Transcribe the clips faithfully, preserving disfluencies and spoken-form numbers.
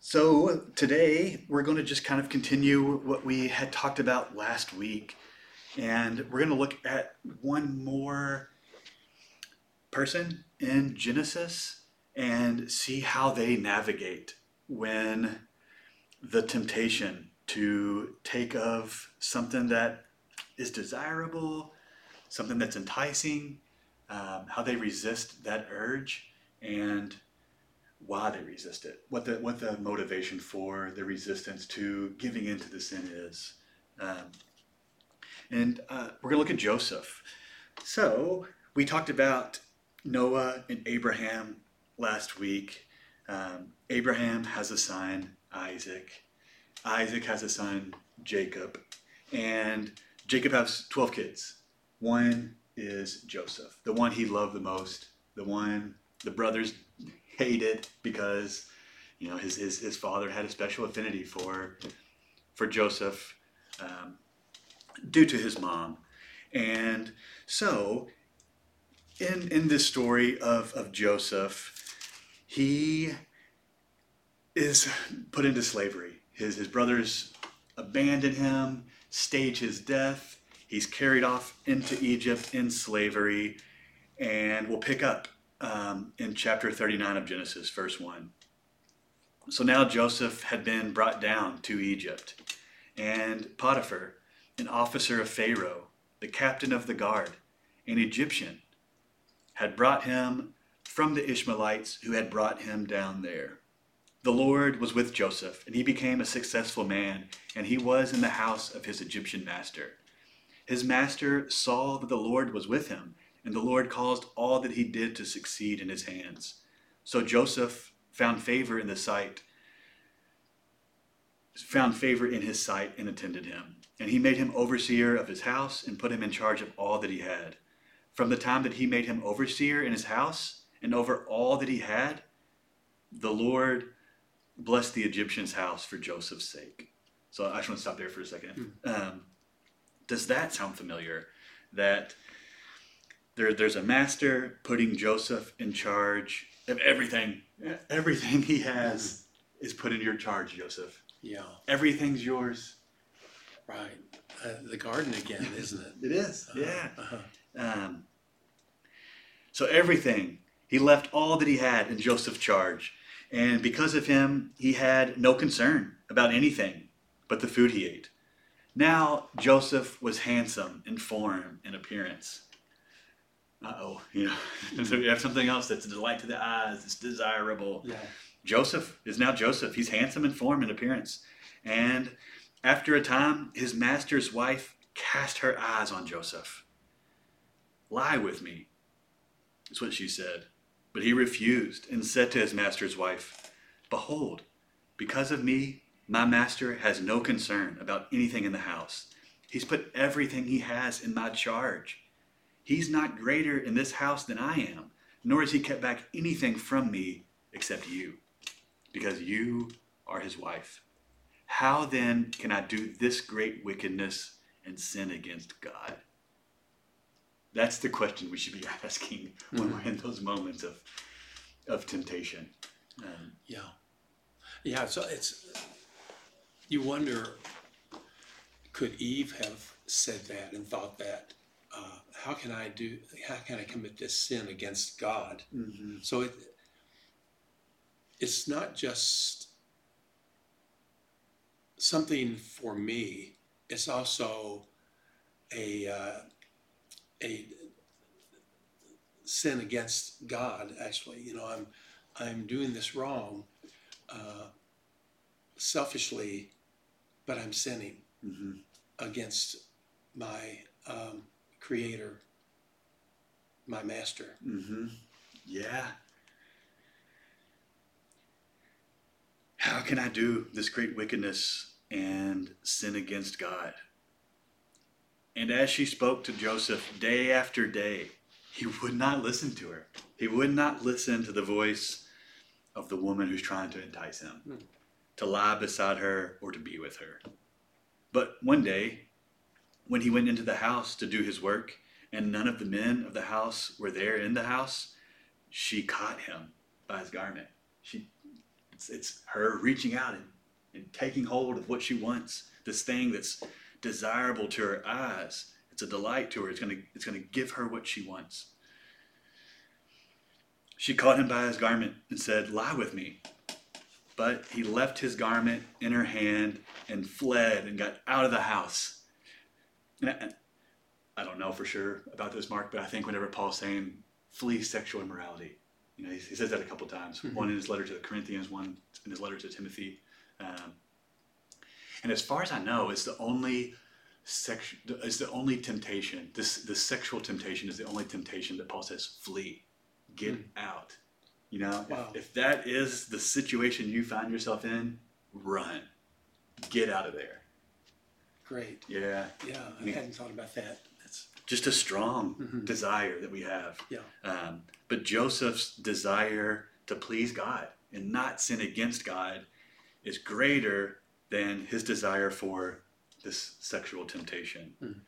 So today we're going to just kind of continue what we had talked about last week, and we're going to look at one more person in Genesis and see how they navigate when the temptation to take of something that is desirable, something that's enticing, um, how they resist that urge, and why they resist it, what the what the motivation for the resistance to giving into the sin is. Um, and uh, we're going to look at Joseph. So we talked about Noah and Abraham last week. Um, Abraham has a son, Isaac. Isaac has a son, Jacob. And Jacob has twelve kids. One is Joseph, the one he loved the most, the one the brothers hated because you know his, his, his father had a special affinity for for Joseph um, due to his mom. And so in in this story of, of Joseph, he is put into slavery. His his brothers abandon him, stage his death. He's carried off into Egypt in slavery, and we'll pick up um, in chapter thirty-nine of Genesis, verse one. So now Joseph had been brought down to Egypt, and Potiphar, an officer of Pharaoh, the captain of the guard, an Egyptian, had brought him from the Ishmaelites who had brought him down there. The Lord was with Joseph, and he became a successful man, and he was in the house of his Egyptian master. His master saw that the Lord was with him, and the Lord caused all that he did to succeed in his hands. So Joseph found favor in the sight, found favor in his sight and attended him. And he made him overseer of his house and put him in charge of all that he had. From the time that he made him overseer in his house and over all that he had, the Lord blessed the Egyptian's house for Joseph's sake. So I just want to stop there for a second. Um, does that sound familiar? That there, there's a master putting Joseph in charge of everything. Everything he has is put in your charge, Joseph. Yeah. Everything's yours. Right. Uh, the garden again, isn't it? It is, Uh-huh. yeah. Uh-huh. Um, so everything, he left all that he had in Joseph's charge. And because of him, he had no concern about anything but the food he ate. Now Joseph was handsome in form and appearance. Uh-oh, you know, so we have something else that's a delight to the eyes, it's desirable. Yeah. Joseph is now Joseph. He's handsome in form and appearance. And after a time, his master's wife cast her eyes on Joseph. "Lie with me," is what she said. But he refused and said to his master's wife, "Behold, because of me, my master has no concern about anything in the house. He's put everything he has in my charge. He's not greater in this house than I am, nor has he kept back anything from me except you, because you are his wife. How then can I do this great wickedness and sin against God?" That's the question we should be asking when Mm-hmm. we're in those moments of of temptation. Um, Yeah. Yeah. So it's, you wonder, could Eve have said that and thought that, uh, how can I do, how can I commit this sin against God? mm-hmm. So it, it's not just something for me. It's also a, uh, a sin against God. Actually, you know, I'm, I'm doing this wrong, uh, selfishly, but I'm sinning Mm-hmm. against my um, Creator, my Master. Mm-hmm. Yeah. How can I do this great wickedness and sin against God? And as she spoke to Joseph day after day, he would not listen to her. He would not listen to the voice of the woman who's trying to entice him, Hmm. to lie beside her or to be with her. But one day, when he went into the house to do his work, and none of the men of the house were there in the house, she caught him by his garment. She It's, it's her reaching out and, and taking hold of what she wants, this thing that's desirable to her eyes. It's a delight to her. It's going to it's going to give her what she wants. She caught him by his garment and said, "Lie with me." But he left his garment in her hand and fled and got out of the house. And I, I don't know for sure about this, Mark, but I think whenever Paul's saying flee sexual immorality, you know, he, he says that a couple times. Mm-hmm. One in his letter to the Corinthians, one in his letter to Timothy. Um, and as far as I know, it's the only sex, it's the only temptation. This the sexual temptation is the only temptation that Paul says flee, get mm. out. You know, wow. if, if that is the situation you find yourself in, run, get out of there. Great. Yeah. Yeah, I, I mean, hadn't thought about that. That's just a strong mm-hmm. desire that we have. Yeah. Um, but Joseph's desire to please God and not sin against God is greater than his desire for this sexual temptation. Mm.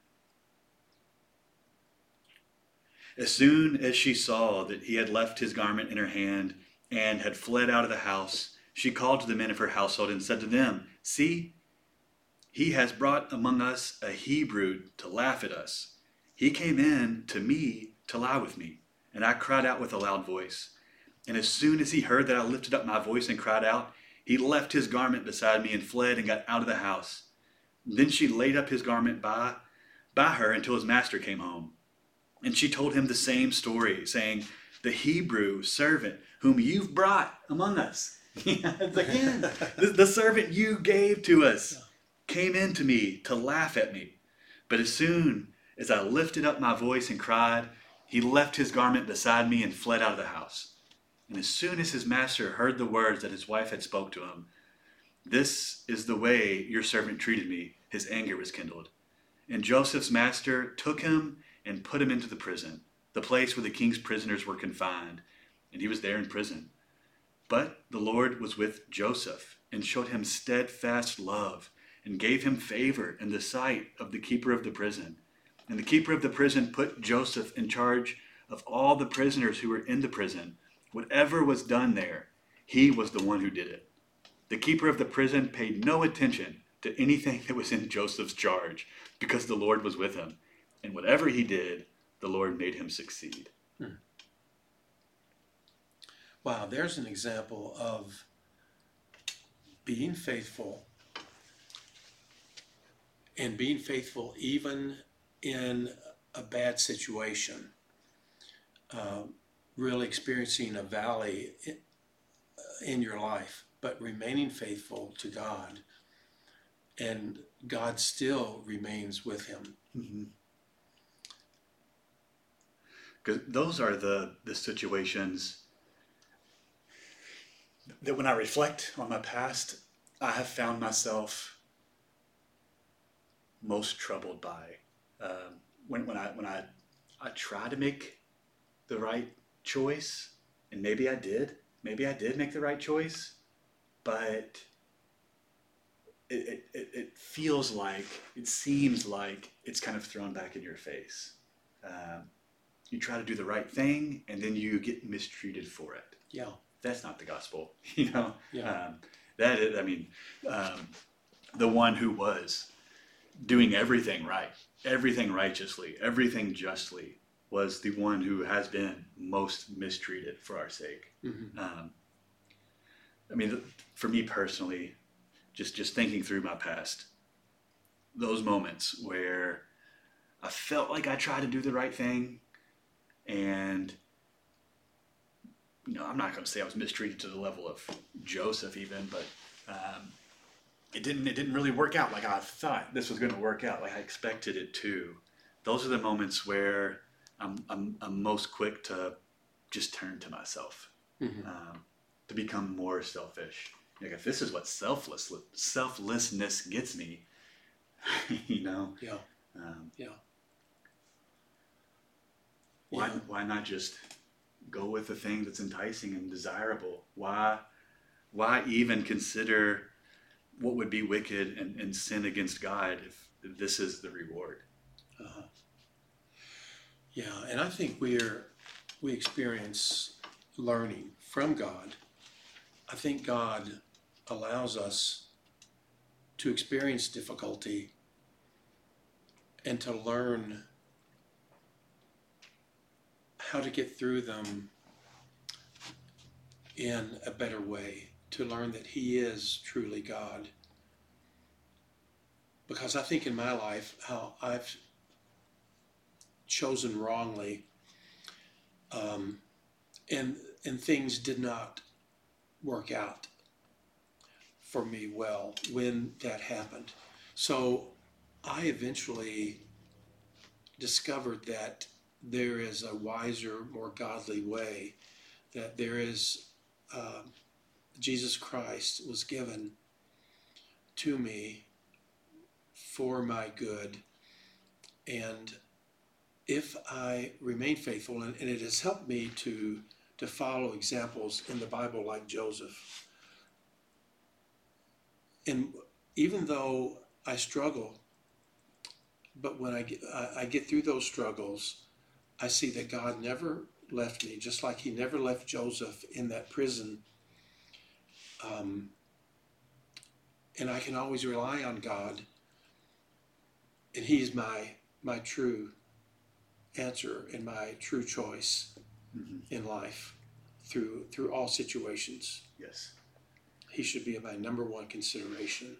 As soon as she saw that he had left his garment in her hand and had fled out of the house, she called to the men of her household and said to them, "See, he has brought among us a Hebrew to laugh at us. He came in to me to lie with me, and I cried out with a loud voice. And as soon as he heard that I lifted up my voice and cried out, he left his garment beside me and fled and got out of the house. Then she laid up his garment by, by her until his master came home. And she told him the same story, saying, 'The Hebrew servant whom you've brought among us,'" again, the, the servant you gave to us, "came in to me to laugh at me. But as soon as I lifted up my voice and cried, he left his garment beside me and fled out of the house. And as soon as his master heard the words that his wife had spoke to him, 'This is the way your servant treated me,' his anger was kindled. And Joseph's master took him and put him into the prison, the place where the king's prisoners were confined, and he was there in prison. But the Lord was with Joseph and showed him steadfast love and gave him favor in the sight of the keeper of the prison. And the keeper of the prison put Joseph in charge of all the prisoners who were in the prison. Whatever was done there, he was the one who did it. The keeper of the prison paid no attention to anything that was in Joseph's charge, because the Lord was with him. And whatever he did, the Lord made him succeed." Hmm. Wow, there's an example of being faithful, and being faithful even in a bad situation, uh, really experiencing a valley in, in your life, but remaining faithful to God, and God still remains with him. Mm-hmm. Because those are the, the situations that when I reflect on my past, I have found myself most troubled by. Um, when when I when I I try to make the right choice, and maybe I did, maybe I did make the right choice, but it it, it feels like, it seems like it's kind of thrown back in your face. Um, you try to do the right thing, and then you get mistreated for it. Yeah, that's not the gospel, you know. Yeah, um, that is, I mean, um, the one who was doing everything right, everything righteously, everything justly, was the one who has been most mistreated for our sake. Mm-hmm. Um, I mean, for me personally, just just thinking through my past, those moments where I felt like I tried to do the right thing, and you know, I'm not going to say I was mistreated to the level of Joseph even, but um, it didn't it didn't really work out like I thought this was going to work out, like I expected it to. Those are the moments where I'm I'm, I'm most quick to just turn to myself, mm-hmm. um, to become more selfish. Like, if this is what selfless selflessness gets me, you know, yeah, um, yeah. Why yeah. why not just go with the thing that's enticing and desirable? Why why even consider what would be wicked and, and sin against God if this is the reward? Uh-huh. Yeah, and I think we're we experience learning from God I think God allows us to experience difficulty and to learn how to get through them in a better way, to learn that He is truly God. Because I think in my life, how I've chosen wrongly, um, and and things did not work out for me well when that happened. So I eventually discovered that there is a wiser, more godly way, that there is, uh, Jesus Christ was given to me for my good. And if I remain faithful, and, and it has helped me to, to follow examples in the Bible like Joseph. And even though I struggle, but when I get, I, I get through those struggles, I see that God never left me, just like He never left Joseph in that prison. Um, and I can always rely on God, and He's my my true answer and my true choice Mm-hmm. in life through through all situations. Yes. He should be my number one consideration.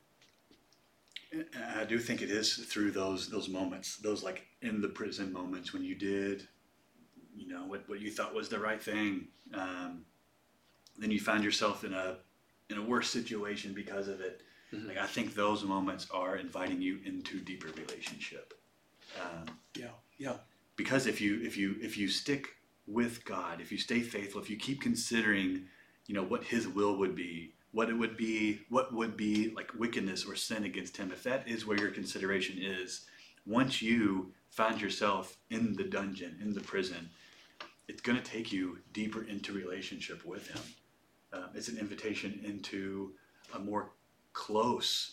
And I do think it is through those those moments, those like in the prison moments when you did, you know, what, what you thought was the right thing. Um, then you find yourself in a in a worse situation because of it. Mm-hmm. Like I think those moments are inviting you into deeper relationship. Um, yeah, yeah. Because if you if you if you stick with God, if you stay faithful, if you keep considering, you know, what His will would be, what it would be, what would be like wickedness or sin against Him, if that is where your consideration is, once you find yourself in the dungeon, in the prison, it's going to take you deeper into relationship with Him. Um, it's an invitation into a more close,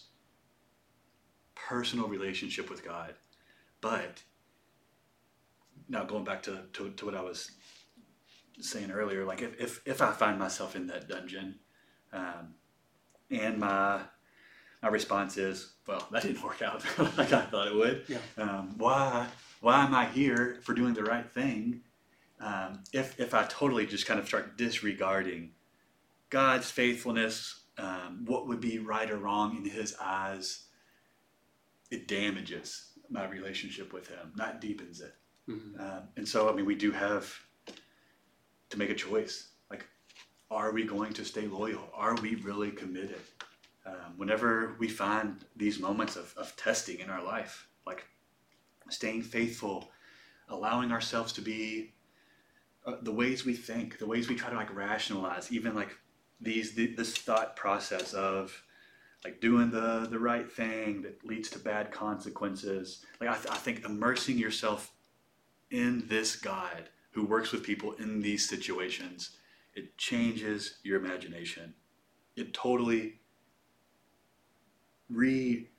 personal relationship with God. But now going back to, to, to what I was saying earlier, like if, if, if I find myself in that dungeon, um, and my my response is, well, that didn't work out like I thought it would. Yeah. Um, why why am I here for doing the right thing? Um, if if I totally just kind of start disregarding God's faithfulness, um, what would be right or wrong in His eyes, it damages my relationship with Him, not deepens it. Mm-hmm. Um, and so, I mean, we do have to make a choice. Like, are we going to stay loyal? Are we really committed? Um, whenever we find these moments of, of testing in our life, like staying faithful, allowing ourselves to be uh, the ways we think, the ways we try to like rationalize, even like these the, this thought process of like doing the the right thing that leads to bad consequences. Like I, th- I think immersing yourself in this God who works with people in these situations, it changes your imagination. It totally redetermines,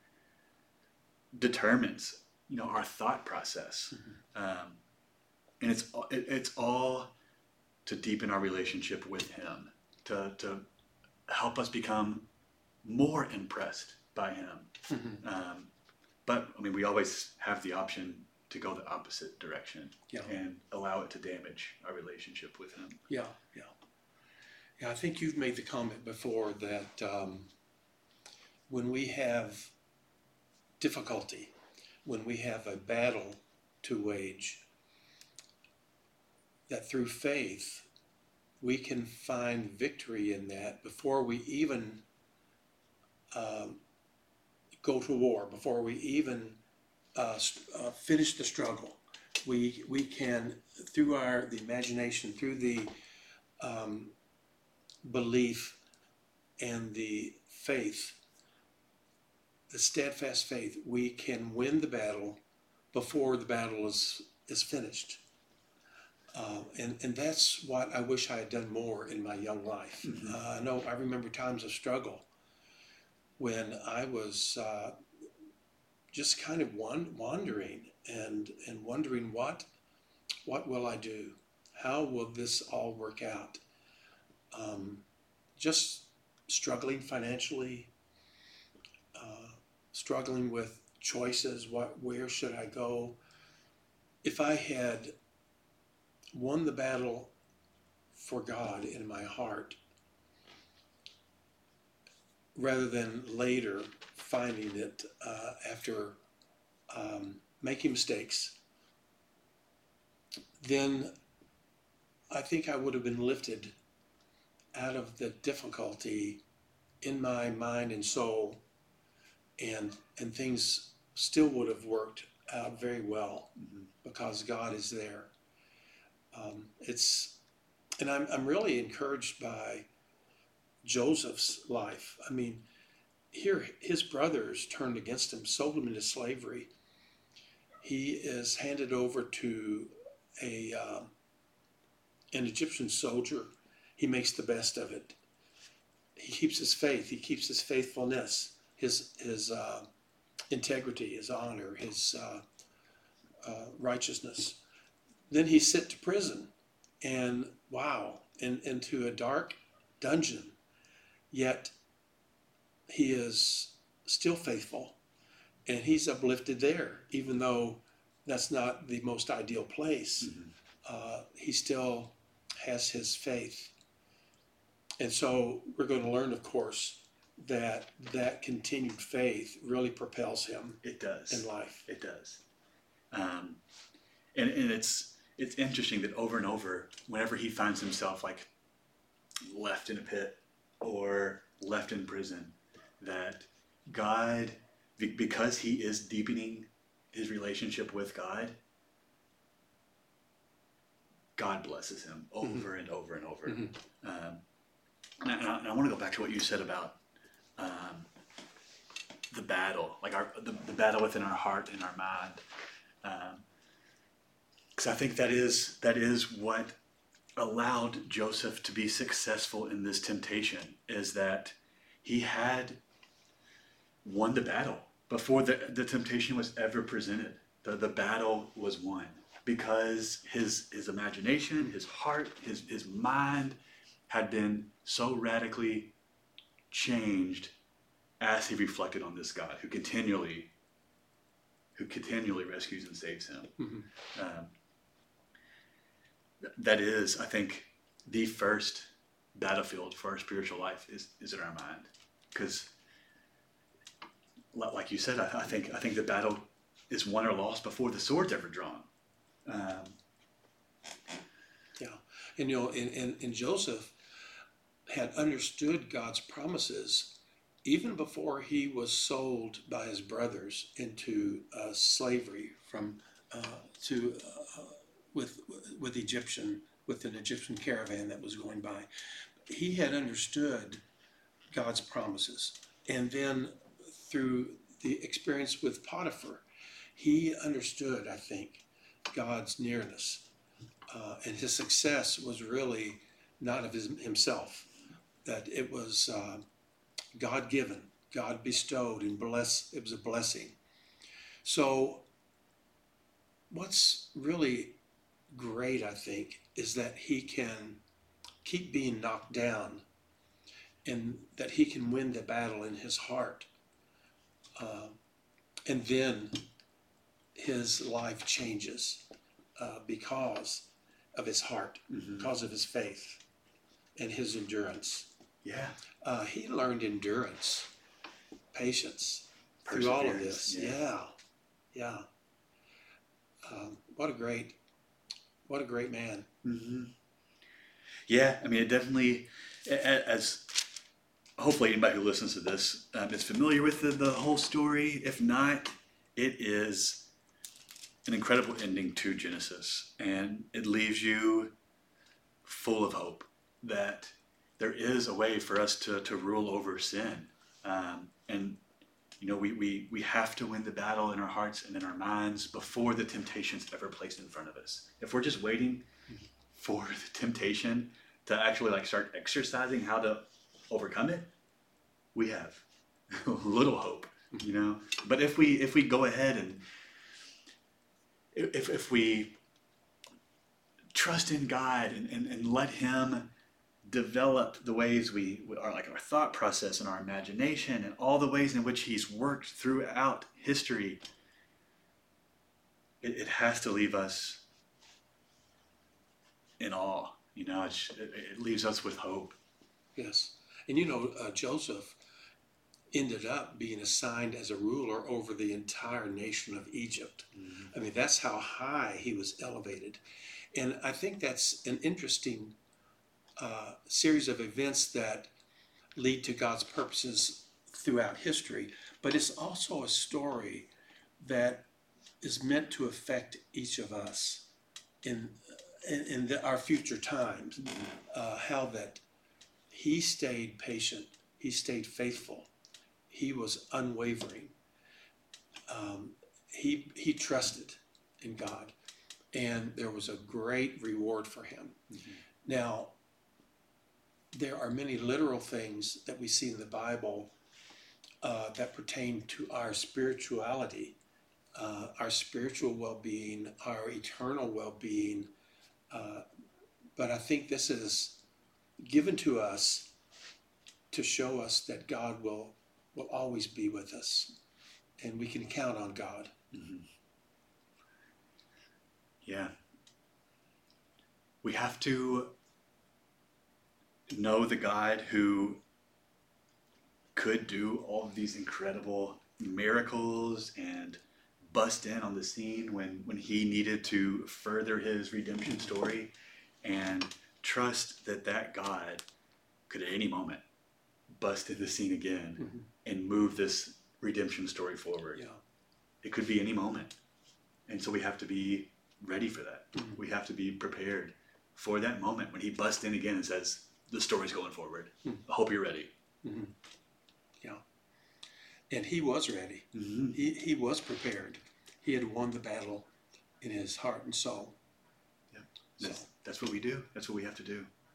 you know, our thought process. Mm-hmm. Um, and it's it, it's all to deepen our relationship with Him, to to help us become more impressed by Him. Mm-hmm. Um, but I mean, we always have the option to go the opposite direction, yeah, and allow it to damage our relationship with Him. Yeah, yeah, yeah. I think you've made the comment before that um, when we have difficulty, when we have a battle to wage, that through faith we can find victory in that before we even um, go to war, before we even uh, uh, finish the struggle. We we can, through our the imagination, through the um, belief and the faith, the steadfast faith, we can win the battle before the battle is is finished. Uh, and, and that's what I wish I had done more in my young life. Mm-hmm. Uh, I know I remember times of struggle when I was uh, just kind of wan- wandering and and wondering what what will I do? How will this all work out? Um, just struggling financially, uh, struggling with choices. What, where should I go? If I had won the battle for God in my heart, rather than later finding it uh, after um, making mistakes, then I think I would have been lifted out of the difficulty in my mind and soul, and and things still would have worked out very well mm-hmm. because God is there. Um, it's and I'm I'm really encouraged by Joseph's life. I mean, here his brothers turned against him, sold him into slavery. He is handed over to a uh, an Egyptian soldier. He makes the best of it. He keeps his faith. He keeps his faithfulness, his his uh, integrity, his honor, his uh, uh, righteousness. Then he's sent to prison, and wow, in, into a dark dungeon. Yet he is still faithful, and he's uplifted there, even though that's not the most ideal place. Mm-hmm. Uh, he still has his faith. And so we're going to learn, of course, that that continued faith really propels him. It does. In life. It does. Um, and, and it's it's interesting that over and over, whenever he finds himself like left in a pit or left in prison, that God, because he is deepening his relationship with God, God blesses him over mm-hmm. and over and over. Mm-hmm. Um, and I, and I want to go back to what you said about um, the battle, like our the, the battle within our heart and our mind. Because um, I think that is that is what allowed Joseph to be successful in this temptation, is that he had won the battle before the, the temptation was ever presented. The, the battle was won because his his imagination, his heart, his, his mind had been so radically changed as he reflected on this God who continually who continually rescues and saves him. Mm-hmm. Um, that is, I think, the first battlefield for our spiritual life is, is in our mind. Because, like you said, I, I think I think the battle is won or lost before the sword's ever drawn. Um, yeah, and you know, and, and, and Joseph had understood God's promises even before he was sold by his brothers into uh, slavery from uh, to uh, with with Egyptian with an Egyptian caravan that was going by. He had understood God's promises, and then through the experience with Potiphar, he understood, I think, God's nearness, uh, and his success was really not of his, himself. That it was uh, God-given, God bestowed, and bless. It was a blessing. So, what's really great, I think, is that he can keep being knocked down, and that he can win the battle in his heart, uh, and then his life changes uh, because of his heart, mm-hmm. because of his faith and his endurance. Yeah. Uh, he learned endurance, patience through all of this. Yeah. Yeah. yeah. Um, what a great, what a great man. Mm-hmm. Yeah. I mean, it definitely, as hopefully anybody who listens to this um, is familiar with the, the whole story. If not, it is an incredible ending to Genesis, and it leaves you full of hope that there is a way for us to, to rule over sin. Um, and, you know, we, we, we have to win the battle in our hearts and in our minds before the temptation's ever placed in front of us. If we're just waiting for the temptation to actually like start exercising how to overcome it, we have little hope, you know. But if we if we go ahead and if if we trust in God and, and, and let him develop the ways we are, like our thought process and our imagination and all the ways in which he's worked throughout history, it, it has to leave us in awe. You know, it's, it, it leaves us with hope. Yes. And you know, uh, Joseph ended up being assigned as a ruler over the entire nation of Egypt. Mm-hmm. I mean, that's how high he was elevated. And I think that's an interesting uh, series of events that lead to God's purposes throughout history. But it's also a story that is meant to affect each of us in in, in the, our future times. Mm-hmm. Uh, how that he stayed patient, he stayed faithful, he was unwavering. Um, he he trusted in God, and there was a great reward for him. Mm-hmm. Now, there are many literal things that we see in the Bible uh, that pertain to our spirituality, uh, our spiritual well-being, our eternal well-being. Uh, but I think this is given to us to show us that God will will always be with us, and we can count on God. Mm-hmm. Yeah. We have to know the God who could do all of these incredible miracles and bust in on the scene when, when he needed to further his redemption story, and trust that that God could at any moment bust in the scene again. Mm-hmm. and move this redemption story forward. Yeah. It could be any moment. And so we have to be ready for that. Mm-hmm. We have to be prepared for that moment when he busts in again and says, the story's going forward. Mm-hmm. I hope you're ready. Mm-hmm. Yeah. And he was ready. Mm-hmm. He, he was prepared. He had won the battle in his heart and soul. Yeah. That's, so. that's what we do. That's what we have to do.